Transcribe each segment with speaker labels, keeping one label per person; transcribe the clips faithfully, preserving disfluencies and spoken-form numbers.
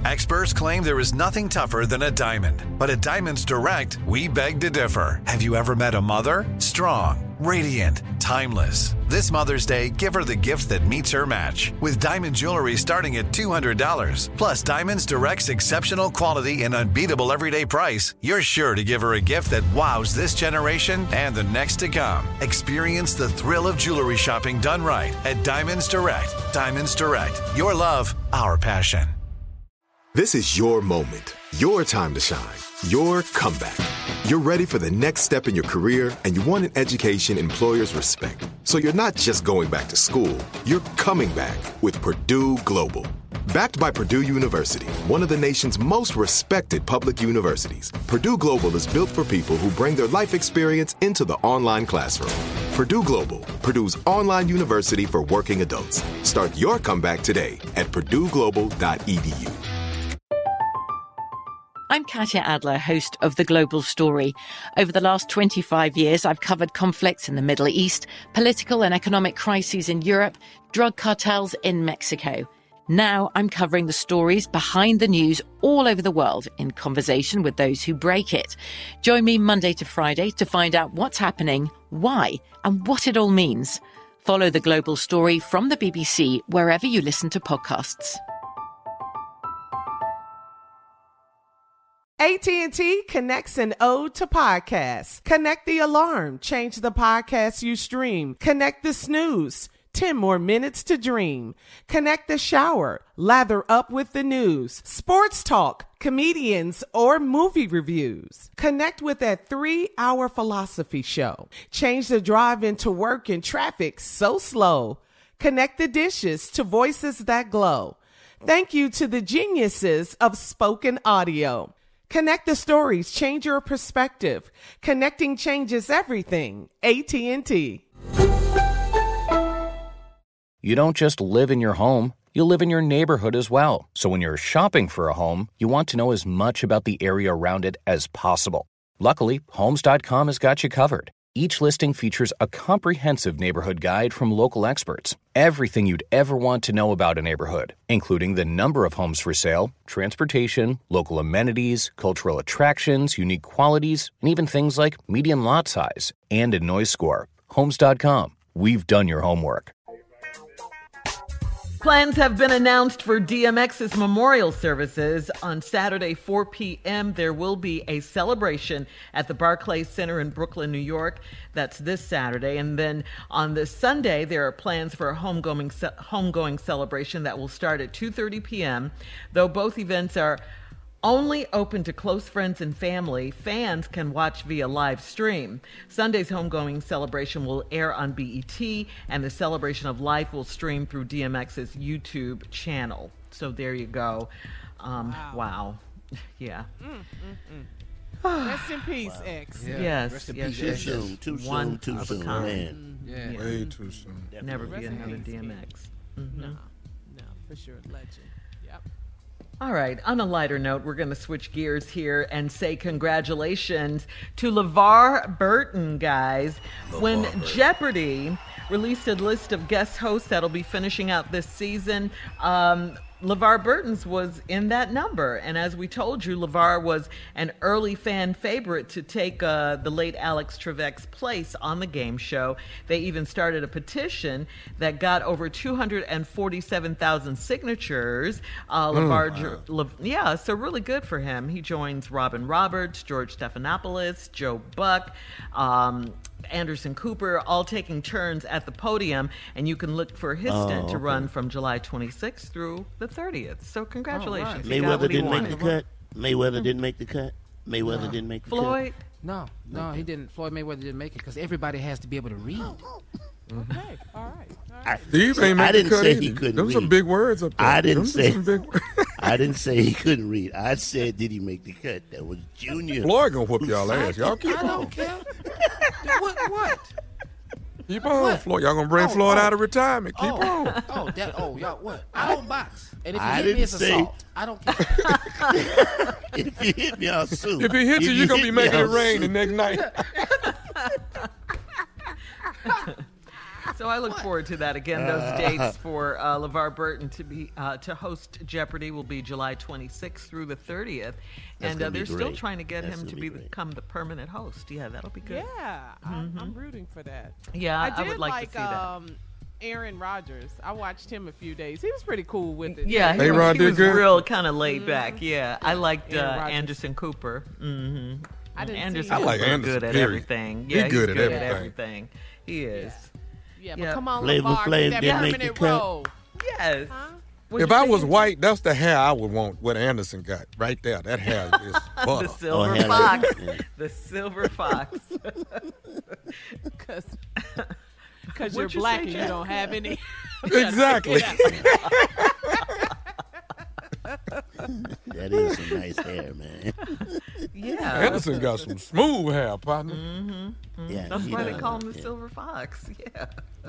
Speaker 1: Experts claim there is nothing tougher than a diamond. But at Diamonds Direct, we beg to differ. Have you ever met a mother? Strong, radiant, timeless. This Mother's Day, give her the gift that meets her match. With diamond jewelry starting at two hundred dollars. Plus Diamonds Direct's exceptional quality and unbeatable everyday price, you're sure to give her a gift that wows this generation and the next to come. Experience the thrill of jewelry shopping done right at Diamonds Direct. Diamonds Direct. Your love, our passion.
Speaker 2: This is your moment, your time to shine, your comeback. You're ready for the next step in your career, and you want an education employers respect. So you're not just going back to school, you're coming back with Purdue Global. Backed by Purdue University, one of the nation's most respected public universities, Purdue Global is built for people who bring their life experience into the online classroom. Purdue Global, Purdue's online university for working adults. Start your comeback today at purdue global dot e d u.
Speaker 3: I'm Katya Adler, host of The Global Story. Over the last twenty-five years, I've covered conflicts in the Middle East, political and economic crises in Europe, drug cartels in Mexico. Now I'm covering the stories behind the news all over the world in conversation with those who break it. Join me Monday to Friday to find out what's happening, why, and what it all means. Follow The Global Story from the B B C wherever you listen to podcasts.
Speaker 4: A T and T connects an ode to podcasts. Connect the alarm. Change the podcast you stream. Connect the snooze. ten more minutes to dream. Connect the shower. Lather up with the news. Sports talk, comedians, or movie reviews. Connect with that three-hour philosophy show. Change the drive into work in traffic so slow. Connect the dishes to voices that glow. Thank you to the geniuses of spoken audio. Connect the stories, change your perspective. Connecting changes everything. A T and T.
Speaker 5: You don't just live in your home, you live in your neighborhood as well. So when you're shopping for a home, you want to know as much about the area around it as possible. Luckily, Homes dot com has got you covered. Each listing features a comprehensive neighborhood guide from local experts. Everything you'd ever want to know about a neighborhood, including the number of homes for sale, transportation, local amenities, cultural attractions, unique qualities, and even things like median lot size and a noise score. Homes dot com. We've done your homework.
Speaker 6: Plans have been announced for D M X's memorial services. On Saturday, four p.m., there will be a celebration at the Barclays Center in Brooklyn, New York. That's this Saturday. And then on this Sunday, there are plans for a homegoing, homegoing celebration that will start at two thirty p.m. Though both events are only open to close friends and family, fans can watch via live stream. Sunday's homegoing celebration will air on B E T, and the Celebration of Life will stream through D M X's YouTube channel. So there you go. Um, wow. wow. Yeah. Mm, mm,
Speaker 4: mm. Rest in peace, wow. X.
Speaker 6: Yeah. Yes.
Speaker 7: Rest in
Speaker 6: yes,
Speaker 7: peace.
Speaker 6: yes,
Speaker 7: Too
Speaker 6: yes.
Speaker 7: soon. Too
Speaker 6: One
Speaker 7: soon. Too soon. Man.
Speaker 8: Yeah.
Speaker 6: yeah.
Speaker 8: Way too soon.
Speaker 6: Definitely. Never be another D M X. Mm-hmm.
Speaker 4: No. No, for sure. Legend. Yep.
Speaker 6: All right, on a lighter note, we're going to switch gears here and say congratulations to LeVar Burton, guys. LeVar when Burton. Jeopardy released a list of guest hosts that'll be finishing out this season, um, LeVar Burton's was in that number. And as we told you, LeVar was an early fan favorite to take uh, the late Alex Trebek's place on the game show. They even started a petition that got over two hundred forty-seven thousand signatures. Uh, LeVar, mm, wow. Le, yeah, so really good for him. He joins Robin Roberts, George Stephanopoulos, Joe Buck, um, Anderson Cooper, all taking turns at the podium, and you can look for his oh, stint to okay. run from July twenty-sixth through the thirtieth. So congratulations.
Speaker 7: Oh, right. Mayweather didn't make the cut. Mayweather didn't make the cut. Mayweather
Speaker 8: no.
Speaker 7: didn't make the
Speaker 6: Floyd?
Speaker 7: cut.
Speaker 8: No, no, okay. he didn't. Floyd Mayweather didn't make it because everybody has to be able to read. Mm-hmm.
Speaker 4: Okay, all right. All right.
Speaker 8: Steve ain't make
Speaker 7: I didn't
Speaker 8: the cut
Speaker 7: say
Speaker 8: either.
Speaker 7: he couldn't
Speaker 8: Them
Speaker 7: read.
Speaker 8: some big words up there.
Speaker 7: I didn't
Speaker 8: Them
Speaker 7: say.
Speaker 8: Big...
Speaker 7: I didn't say he couldn't read. I said, did he make the cut? That was Junior.
Speaker 8: Floyd gonna whoop y'all ass. Y'all keep
Speaker 9: I
Speaker 8: on.
Speaker 9: don't care. what? What?
Speaker 8: Keep on,
Speaker 9: what?
Speaker 8: Floyd. Y'all gonna bring
Speaker 9: oh,
Speaker 8: Floyd
Speaker 9: oh.
Speaker 8: out of retirement. Keep
Speaker 9: oh.
Speaker 8: on.
Speaker 9: Oh, that. Oh, y'all. What? I don't box. And if you
Speaker 7: I
Speaker 9: hit me, it's
Speaker 7: say...
Speaker 9: assault. I don't care.
Speaker 7: If you hit me, I'll sue.
Speaker 8: If he hits you, you're gonna be making it rain
Speaker 7: sue.
Speaker 8: the next night.
Speaker 6: So I look forward to that. Again, those
Speaker 7: Uh,
Speaker 6: dates for uh, LeVar Burton to be uh, to host Jeopardy will be July twenty-sixth through the thirtieth.
Speaker 7: That's
Speaker 6: And
Speaker 7: gonna
Speaker 6: uh,
Speaker 7: be
Speaker 6: they're still
Speaker 7: great.
Speaker 6: trying to get
Speaker 7: That's
Speaker 6: him to
Speaker 7: gonna
Speaker 6: be
Speaker 7: be great.
Speaker 6: become the permanent host. Yeah, that'll be good.
Speaker 4: Yeah, I'm, I'm rooting for that.
Speaker 6: Yeah,
Speaker 4: I
Speaker 6: I
Speaker 4: did
Speaker 6: would like to see that.
Speaker 4: um, Aaron Rodgers. I watched him a few days. He was pretty cool with it.
Speaker 6: Yeah, he
Speaker 10: Hey,
Speaker 6: was,
Speaker 10: Ron
Speaker 6: he
Speaker 10: did
Speaker 6: was
Speaker 10: good?
Speaker 6: real kind of laid back. Yeah, I liked uh,
Speaker 4: Aaron Rodgers.
Speaker 6: Anderson Cooper. Mm-hmm.
Speaker 4: I didn't see
Speaker 6: Anderson
Speaker 4: him.
Speaker 10: I like
Speaker 6: Cooper
Speaker 10: Anderson,
Speaker 6: good at
Speaker 10: period.
Speaker 6: everything.
Speaker 10: He
Speaker 6: Yeah,
Speaker 10: good
Speaker 6: he's
Speaker 10: at
Speaker 6: good at
Speaker 10: everything.
Speaker 6: everything. He is.
Speaker 4: Yeah, but
Speaker 6: Yeah.
Speaker 4: come on,
Speaker 7: Flavor
Speaker 4: LeVar,
Speaker 7: Flav
Speaker 4: that
Speaker 7: didn't make the
Speaker 4: permanent
Speaker 7: cut.
Speaker 4: role.
Speaker 6: Yes.
Speaker 4: Huh?
Speaker 6: What'd
Speaker 10: If
Speaker 6: you
Speaker 10: I
Speaker 6: say,
Speaker 10: was
Speaker 6: Angie?
Speaker 10: white, that's the hair I would want. What Anderson got right there. That hair is
Speaker 6: The
Speaker 10: butter.
Speaker 6: silver
Speaker 7: Oh, hell
Speaker 6: fox.
Speaker 7: yeah.
Speaker 6: The silver fox.
Speaker 4: Because you're
Speaker 6: What'd you
Speaker 4: black
Speaker 6: say,
Speaker 4: and you
Speaker 6: Jack?
Speaker 4: don't have any.
Speaker 10: Exactly.
Speaker 7: That is some nice hair, man.
Speaker 6: Yeah.
Speaker 10: Anderson got some smooth hair, partner.
Speaker 7: Yeah,
Speaker 6: That's
Speaker 7: he
Speaker 6: why they
Speaker 7: does.
Speaker 6: call him the
Speaker 7: Yeah.
Speaker 6: silver fox. Yeah.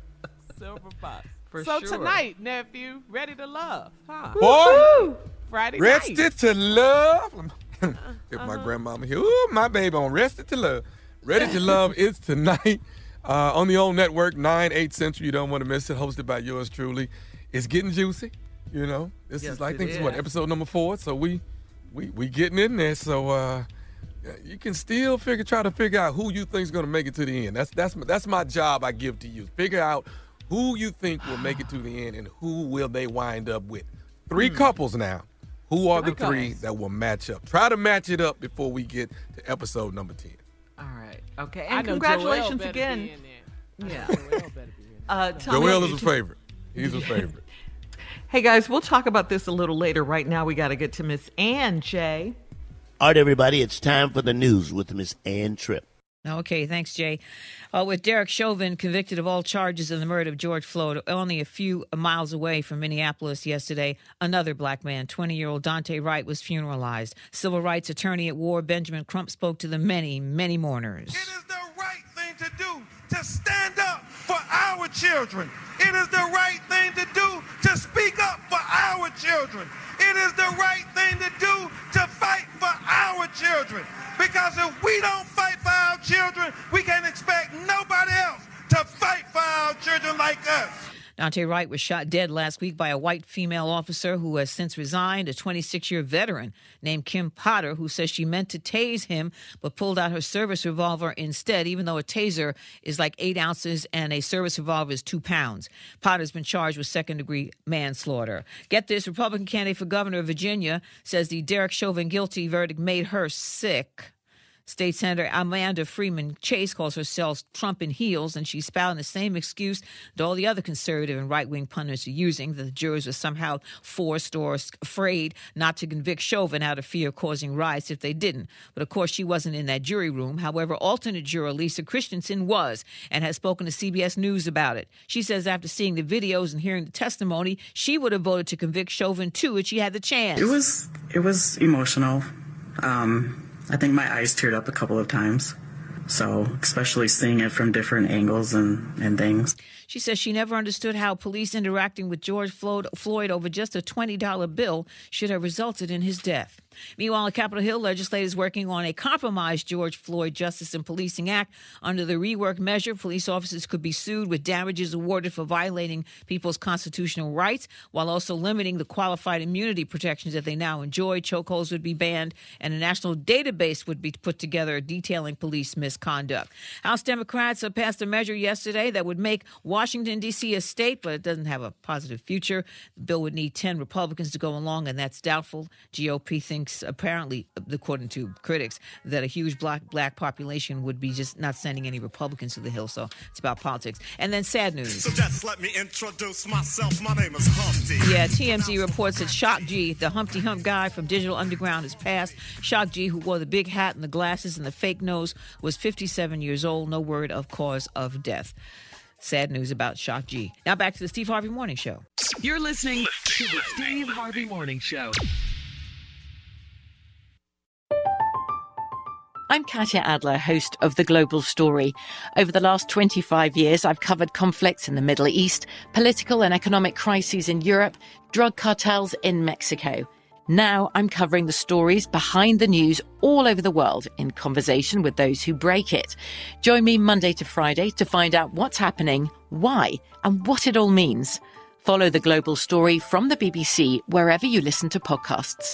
Speaker 4: Silver fox.
Speaker 6: For
Speaker 4: so
Speaker 6: sure.
Speaker 4: tonight, nephew, ready to love, huh?
Speaker 10: Boy,
Speaker 4: Friday
Speaker 10: rested
Speaker 4: night.
Speaker 10: to love. If my grandmama here, ooh, my baby on Rested to Love. Ready to Love is tonight uh, on the old network, nine, eight Central. You don't want to miss it. Hosted by yours truly. It's getting juicy, you know. This
Speaker 6: Yes,
Speaker 10: is, I
Speaker 6: it
Speaker 10: think, this is what,
Speaker 6: is.
Speaker 10: episode number four. So we we we getting in there. So uh, you can still figure, try to figure out who you think is going to make it to the end. That's that's my, that's my job I give to you. Figure out who you think will make it to the end and who will they wind up with. Three couples now. Who are
Speaker 4: Three
Speaker 10: the three
Speaker 4: couples.
Speaker 10: that will match up? Try to match it up before we get to episode number ten.
Speaker 6: All right. Okay.
Speaker 4: I
Speaker 6: And
Speaker 4: know
Speaker 6: congratulations
Speaker 4: Joel better
Speaker 6: again.
Speaker 4: Be in there.
Speaker 6: Yeah.
Speaker 4: Joel better be in there.
Speaker 6: Uh, Tommy,
Speaker 10: Joel
Speaker 6: you
Speaker 10: is a
Speaker 6: two-
Speaker 10: favorite. He's a favorite.
Speaker 6: Hey, guys, we'll talk about this a little later. Right now, we got to get to Miss Ann, Jay.
Speaker 7: All right, everybody, it's time for the news with Miss Ann Tripp.
Speaker 11: Okay, thanks, Jay. Uh, with Derek Chauvin convicted of all charges in the murder of George Floyd, only a few miles away from Minneapolis yesterday, another black man, twenty-year-old Dante Wright, was funeralized. Civil rights attorney at war, Benjamin Crump, spoke to the many, many mourners.
Speaker 12: It is the right thing to do to stand up for our children. It is the right thing to do to speak up for our children. It is the right thing to do to fight for our children. Because if we don't fight for our children, we can't expect nobody else to fight for our children like us.
Speaker 11: Dante Wright was shot dead last week by a white female officer who has since resigned, a twenty-six-year veteran named Kim Potter, who says she meant to tase him but pulled out her service revolver instead, even though a taser is like eight ounces and a service revolver is two pounds. Potter's been charged with second-degree manslaughter. Get this, Republican candidate for governor of Virginia says the Derek Chauvin guilty verdict made her sick. State Senator Amanda Freeman Chase calls herself Trump in heels, and she's spouting the same excuse that all the other conservative and right-wing pundits are using, that the jurors were somehow forced or afraid not to convict Chauvin out of fear of causing riots if they didn't. But, of course, she wasn't in that jury room. However, alternate juror Lisa Christensen was and has spoken to C B S News about it. She says after seeing the videos and hearing the testimony, she would have voted to convict Chauvin, too, if she had the chance.
Speaker 13: It was, it was emotional. Um... I think my eyes teared up a couple of times. So, especially seeing it from different angles and, and things.
Speaker 11: She says she never understood how police interacting with George Floyd, Floyd over just a twenty dollar bill should have resulted in his death. Meanwhile, on Capitol Hill, legislators working on a compromised George Floyd Justice and Policing Act. Under the rework measure, police officers could be sued with damages awarded for violating people's constitutional rights, while also limiting the qualified immunity protections that they now enjoy. Chokeholds would be banned, and a national database would be put together detailing police misconduct. House Democrats have passed a measure yesterday that would make Washington, D C a state, but it doesn't have a positive future. The bill would need ten Republicans to go along, and that's doubtful. G O P thinks, apparently, according to critics, that a huge black black population would be just not sending any Republicans to the Hill. So it's about politics. And then sad news.
Speaker 12: So just let me introduce myself. My name is Humpty.
Speaker 11: Yeah, T M Z reports that Shock G, the Humpty Hump guy from Digital Underground, has passed. Shock G, who wore the big hat and the glasses and the fake nose, was fifty-seven years old. No word of cause of death. Sad news about Shock G. Now back to the Steve Harvey Morning Show.
Speaker 14: You're listening to the Steve Harvey Morning Show.
Speaker 3: I'm Katya Adler, host of The Global Story. Over the last twenty-five years, I've covered conflicts in the Middle East, political and economic crises in Europe, drug cartels in Mexico. Now I'm covering the stories behind the news all over the world in conversation with those who break it. Join me Monday to Friday to find out what's happening, why, and what it all means. Follow The Global Story from the B B C wherever you listen to podcasts.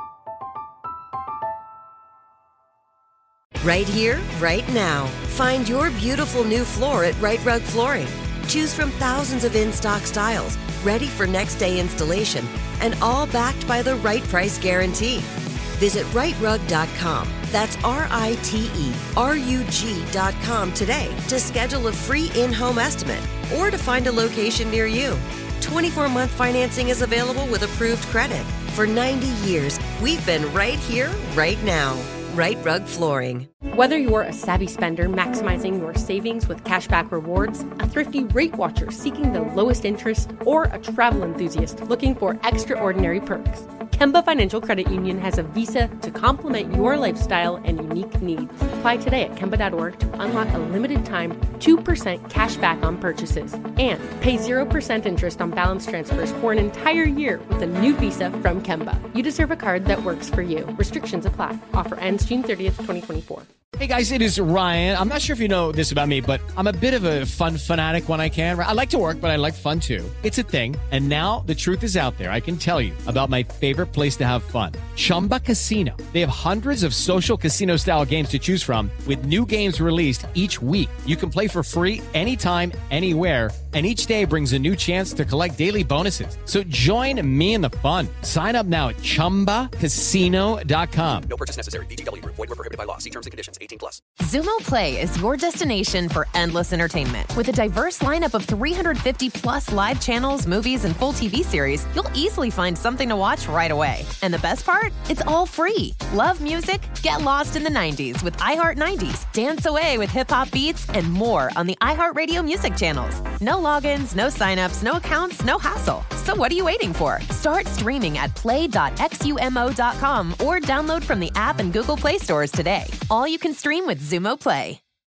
Speaker 15: Right here, right now. Find your beautiful new floor at Right Rug Flooring. Choose from thousands of in-stock styles, ready for next day installation, and all backed by the right price guarantee. Visit right rug dot com. That's R I T E R U G dot com today to schedule a free in-home estimate or to find a location near you. twenty-four month financing is available with approved credit. For ninety years, we've been right here, right now. Right Rug Flooring.
Speaker 16: Whether you're a savvy spender maximizing your savings with cashback rewards, a thrifty rate watcher seeking the lowest interest, or a travel enthusiast looking for extraordinary perks, Kemba Financial Credit Union has a visa to complement your lifestyle and unique needs. Apply today at Kemba dot org to unlock a limited time two percent cash back on purchases and pay zero percent interest on balance transfers for an entire year with a new visa from Kemba. You deserve a card that works for you. Restrictions apply. Offer ends June thirtieth, twenty twenty-four.
Speaker 17: Hey guys, it is Ryan. I'm not sure if you know this about me, but I'm a bit of a fun fanatic when I can. I like to work, but I like fun too. It's a thing. And now the truth is out there. I can tell you about my favorite place to have fun. Chumba Casino. They have hundreds of social casino style games to choose from with new games released each week. You can play for free anytime, anywhere. And each day brings a new chance to collect daily bonuses. So join me in the fun. Sign up now at chumba casino dot com.
Speaker 18: No purchase necessary. V G W. Void where prohibited by law. See terms and conditions. eighteen plus.
Speaker 19: Xumo Play is your destination for endless entertainment. With a diverse lineup of three hundred fifty plus live channels, movies, and full T V series, you'll easily find something to watch right away. And the best part? It's all free. Love music? Get lost in the nineties with iHeart nineties. Dance away with hip-hop beats and more on the iHeartRadio music channels. No logins, no signups, no accounts, no hassle. So what are you waiting for? Start streaming at play dot xumo dot com or download from the app and Google Play stores today. All you can stream with Xumo Play.